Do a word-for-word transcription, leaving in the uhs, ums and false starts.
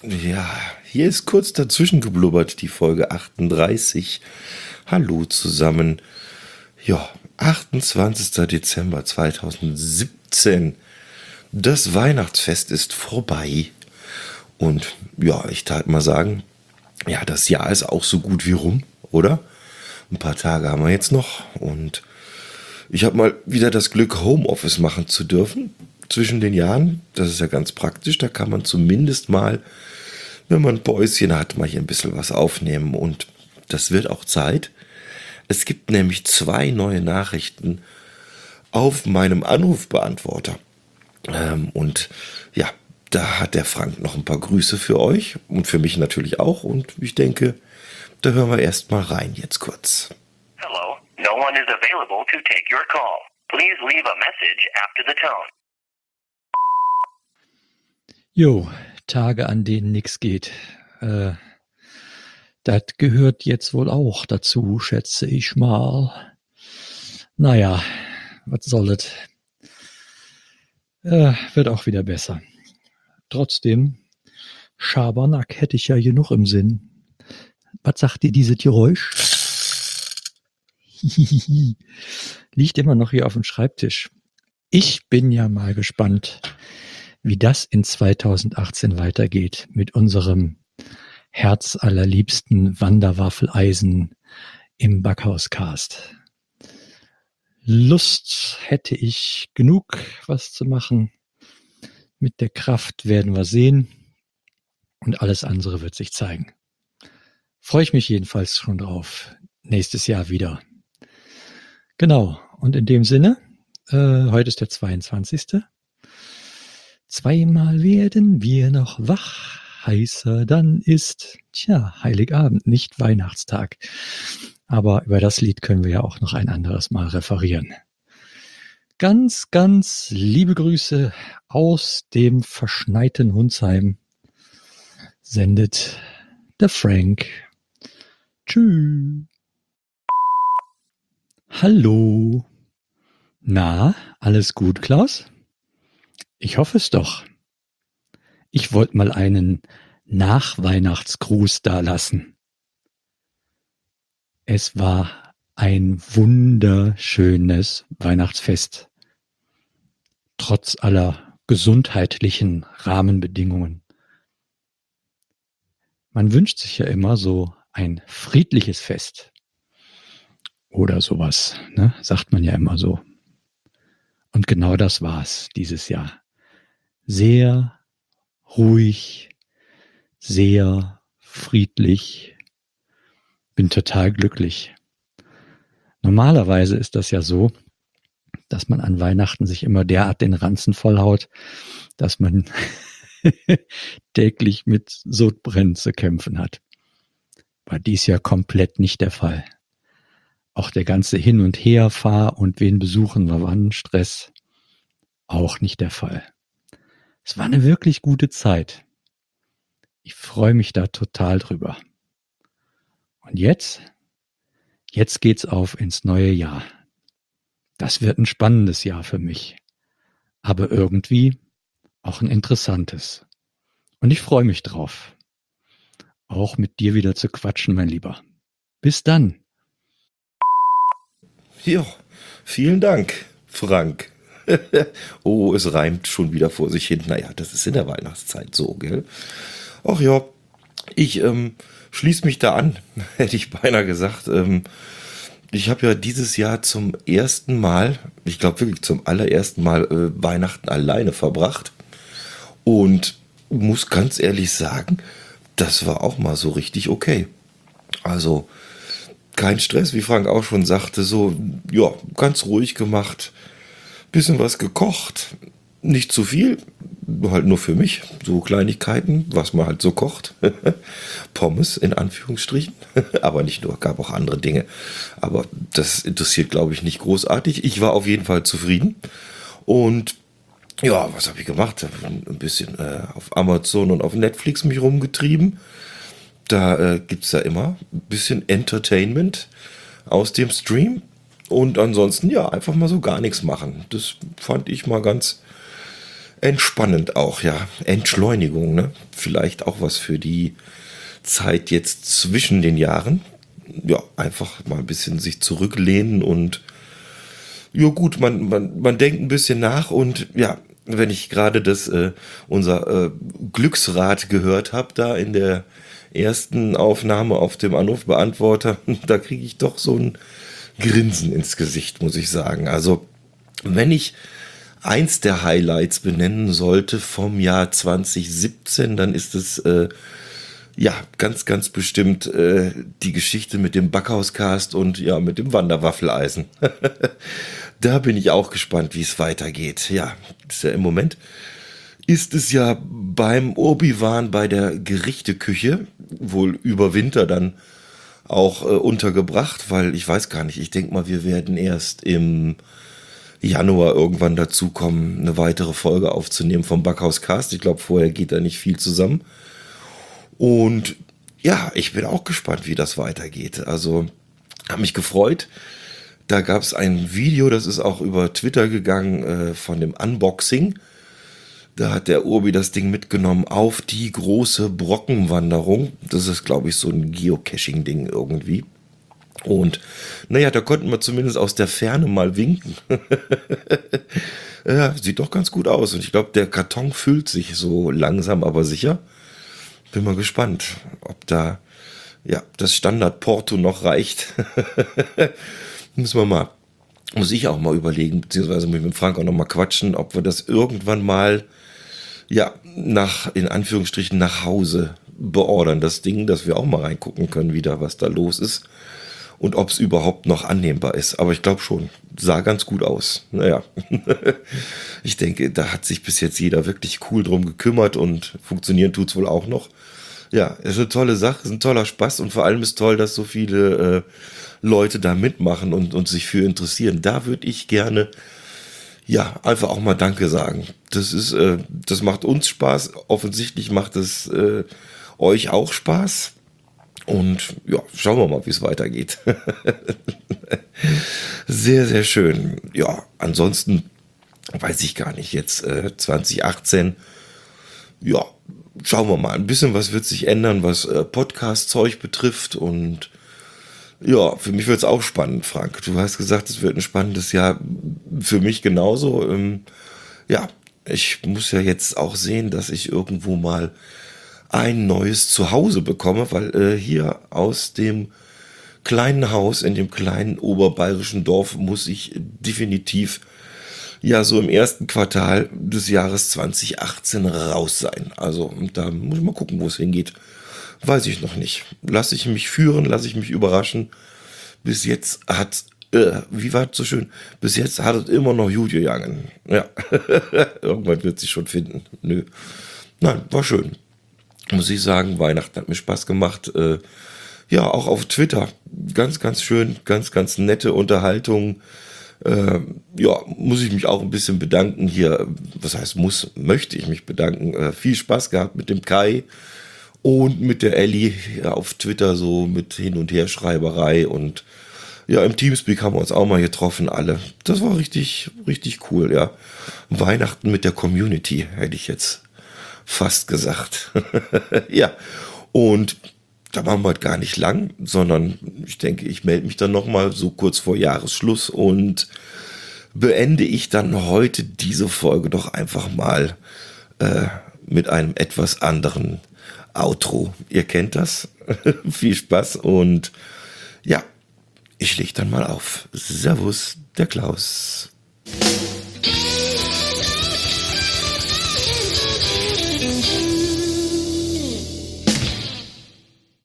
Ja, hier ist kurz dazwischen geblubbert, die Folge achtunddreißig. Hallo zusammen. Ja, achtundzwanzigster Dezember zweitausendsiebzehn. Das Weihnachtsfest ist vorbei. Und ja, ich tat mal sagen, ja, das Jahr ist auch so gut wie rum, oder? Ein paar Tage haben wir jetzt noch und ich habe mal wieder das Glück, Homeoffice machen zu dürfen zwischen den Jahren. Das ist ja ganz praktisch. Da kann man zumindest mal, wenn man ein Päuschen hat, mal hier ein bisschen was aufnehmen. Und das wird auch Zeit. Es gibt nämlich zwei neue Nachrichten auf meinem Anrufbeantworter. Ähm, und ja, da hat der Frank noch ein paar Grüße für euch und für mich natürlich auch. Und ich denke, da hören wir erst mal rein jetzt kurz. Hello, no one is available to take your call. Please leave a message after the tone. Jo, Tage, an denen nichts geht. Äh, das gehört jetzt wohl auch dazu, schätze ich mal. Naja, was soll es? Äh, wird auch wieder besser. Trotzdem, Schabernack hätte ich ja genug im Sinn. Was sagt dir dieses Geräusch? Liegt immer noch hier auf dem Schreibtisch. Ich bin ja mal gespannt, wie das in zweitausendachtzehn weitergeht mit unserem herzallerliebsten Wanderwaffeleisen im Backhauscast. Lust hätte ich genug, was zu machen. Mit der Kraft werden wir sehen und alles andere wird sich zeigen. Freue ich mich jedenfalls schon drauf. Nächstes Jahr wieder. Genau, und in dem Sinne, äh, heute ist der zweiundzwanzigste Zweimal werden wir noch wach, heißer dann ist, tja, Heiligabend, nicht Weihnachtstag. Aber über das Lied können wir ja auch noch ein anderes Mal referieren. Ganz, ganz liebe Grüße aus dem verschneiten Hunsheim sendet der Frank. Tschüss. Hallo. Na, alles gut, Klaus? Ich hoffe es doch. Ich wollte mal einen Nachweihnachtsgruß dalassen. Es war ein wunderschönes Weihnachtsfest. Trotz aller gesundheitlichen Rahmenbedingungen. Man wünscht sich ja immer so ein friedliches Fest. Oder sowas, ne? Sagt man ja immer so. Und genau das war's dieses Jahr. Sehr ruhig, sehr friedlich. Bin total glücklich. Normalerweise ist das ja so, dass man an Weihnachten sich immer derart den Ranzen vollhaut, dass man täglich mit Sodbrennen zu kämpfen hat. War dies Jahr komplett nicht der Fall. Auch der ganze Hin- und Herfahr und wen besuchen wir wann, Stress, auch nicht der Fall. Es war eine wirklich gute Zeit. Ich freue mich da total drüber. Und jetzt? Jetzt geht's auf ins neue Jahr. Das wird ein spannendes Jahr für mich. Aber irgendwie auch ein interessantes. Und ich freue mich drauf. Auch mit dir wieder zu quatschen, mein Lieber. Bis dann. Ja, vielen Dank, Frank. Oh, es reimt schon wieder vor sich hin. Naja, das ist in der Weihnachtszeit so, gell? Ach ja, ich ähm, schließe mich da an, hätte ich beinahe gesagt. Ähm, ich habe ja dieses Jahr zum ersten Mal, ich glaube wirklich zum allerersten Mal äh, Weihnachten alleine verbracht. Und muss ganz ehrlich sagen, das war auch mal so richtig okay. Also kein Stress, wie Frank auch schon sagte, so, ja, ganz ruhig gemacht, bisschen was gekocht, nicht zu viel, halt nur für mich, so Kleinigkeiten, was man halt so kocht, Pommes in Anführungsstrichen, aber nicht nur, gab auch andere Dinge, aber das interessiert, glaube ich, nicht großartig. Ich war auf jeden Fall zufrieden und ja, was habe ich gemacht? Hab ein bisschen äh, auf Amazon und auf Netflix mich rumgetrieben. Da äh, gibt es ja immer ein bisschen Entertainment aus dem Stream. Und ansonsten, ja, einfach mal so gar nichts machen. Das fand ich mal ganz entspannend auch, ja. Entschleunigung, ne? Vielleicht auch was für die Zeit jetzt zwischen den Jahren. Ja, einfach mal ein bisschen sich zurücklehnen und ja gut, man, man, man denkt ein bisschen nach und ja, wenn ich gerade das, äh, unser äh, Glücksrad gehört habe, da in der ersten Aufnahme auf dem Anrufbeantworter, da kriege ich doch so ein Grinsen ins Gesicht, muss ich sagen. Also, wenn ich eins der Highlights benennen sollte vom Jahr zwanzig siebzehn, dann ist es äh, ja ganz, ganz bestimmt äh, die Geschichte mit dem Backhauscast und ja mit dem Wanderwaffeleisen. Da bin ich auch gespannt, wie es weitergeht. Ja, ist ja im Moment ist es ja beim Obi-Wan bei der Gerichteküche wohl über Winter dann auch äh, untergebracht, weil ich weiß gar nicht, ich denke mal, wir werden erst im Januar irgendwann dazu kommen, eine weitere Folge aufzunehmen vom Backhauscast. Ich glaube, vorher geht da nicht viel zusammen. Und ja, ich bin auch gespannt, wie das weitergeht. Also, habe mich gefreut. Da gab es ein Video, das ist auch über Twitter gegangen, äh, von dem Unboxing. Da hat der Urbi das Ding mitgenommen auf die große Brockenwanderung. Das ist, glaube ich, so ein Geocaching-Ding irgendwie. Und naja, da konnten wir zumindest aus der Ferne mal winken. Ja, sieht doch ganz gut aus. Und ich glaube, der Karton füllt sich so langsam, aber sicher. Bin mal gespannt, ob da ja das Standard-Porto noch reicht. Müssen wir mal, muss ich auch mal überlegen, beziehungsweise muss ich mit Frank auch noch mal quatschen, ob wir das irgendwann mal, ja, nach, in Anführungsstrichen, nach Hause beordern, das Ding, dass wir auch mal reingucken können wieder, was da los ist und ob es überhaupt noch annehmbar ist. Aber ich glaube schon, sah ganz gut aus. Naja, ich denke, da hat sich bis jetzt jeder wirklich cool drum gekümmert und funktionieren tut es wohl auch noch. Ja, ist eine tolle Sache, ist ein toller Spaß und vor allem ist toll, dass so viele äh, Leute da mitmachen und, und sich für interessieren. Da würde ich gerne, ja, einfach auch mal Danke sagen. Das ist, äh, das macht uns Spaß. Offensichtlich macht es äh, euch auch Spaß. Und ja, schauen wir mal, wie es weitergeht. Sehr, sehr schön. Ja, ansonsten weiß ich gar nicht. Jetzt äh, zwanzig achtzehn, ja, schauen wir mal. Ein bisschen was wird sich ändern, was äh, Podcast-Zeug betrifft. Und ja, für mich wird es auch spannend, Frank. Du hast gesagt, es wird ein spannendes Jahr. Für mich genauso. Ähm, ja, ich muss ja jetzt auch sehen, dass ich irgendwo mal ein neues Zuhause bekomme, weil äh, hier aus dem kleinen Haus in dem kleinen oberbayerischen Dorf muss ich definitiv ja so im ersten Quartal des Jahres zwanzig achtzehn raus sein. Also da muss ich mal gucken, wo es hingeht. Weiß ich noch nicht. Lasse ich mich führen, lasse ich mich überraschen. Bis jetzt hat, äh, wie war es so schön, bis jetzt hat es immer noch gut gegangen. Ja, irgendwann wird sich schon finden. Nö. Nein, war schön. Muss ich sagen, Weihnachten hat mir Spaß gemacht. Äh, ja, auch auf Twitter. Ganz, ganz schön, ganz, ganz nette Unterhaltung. Äh, ja, muss ich mich auch ein bisschen bedanken hier. Was heißt muss, möchte ich mich bedanken. Äh, viel Spaß gehabt mit dem Kai und mit der Ellie ja, auf Twitter, so mit Hin- und Herschreiberei. Und ja, im Teamspeak haben wir uns auch mal getroffen, alle. Das war richtig, richtig cool, ja. Weihnachten mit der Community, hätte ich jetzt fast gesagt. Ja, und da machen wir halt gar nicht lang, sondern ich denke, ich melde mich dann nochmal so kurz vor Jahresschluss und beende ich dann heute diese Folge doch einfach mal äh, mit einem etwas anderen Outro. Ihr kennt das. Viel Spaß und ja, ich leg dann mal auf. Servus, der Klaus. Thank you.